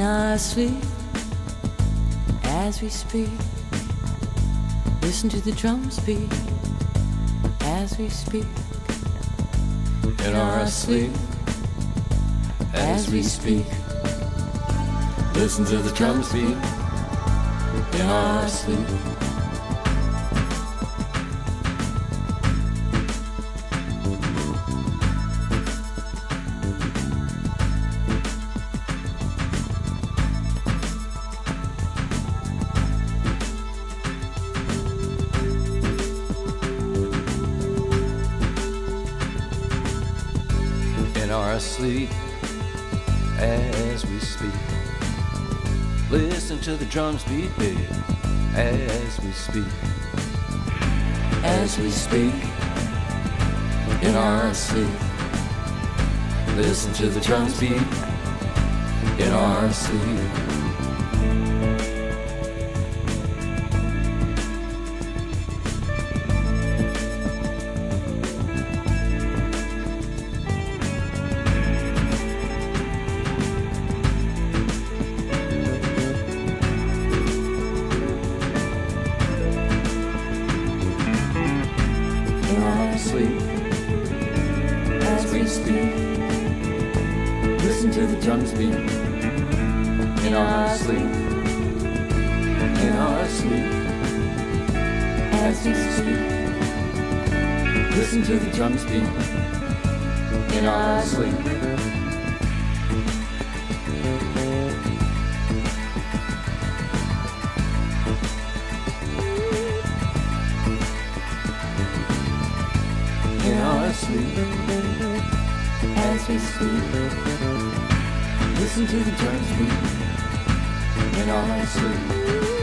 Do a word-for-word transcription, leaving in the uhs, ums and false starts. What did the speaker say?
our sleep, as we speak, listen to the drums beat, as we speak. In our sleep, as we speak, listen to the drums beat. In our sleep. In our sleep, as we speak, listen to the drums beat, baby, as we speak. As we speak, In our sleep, listen to the drums beat. In our sleep. Sleep, as we speak, listen to the drums beat. In our sleep, in our sleep, as we speak, listen to the drums beat. In our sleep. In our sleep, as we speak, listen to the drums beat. In our sleep.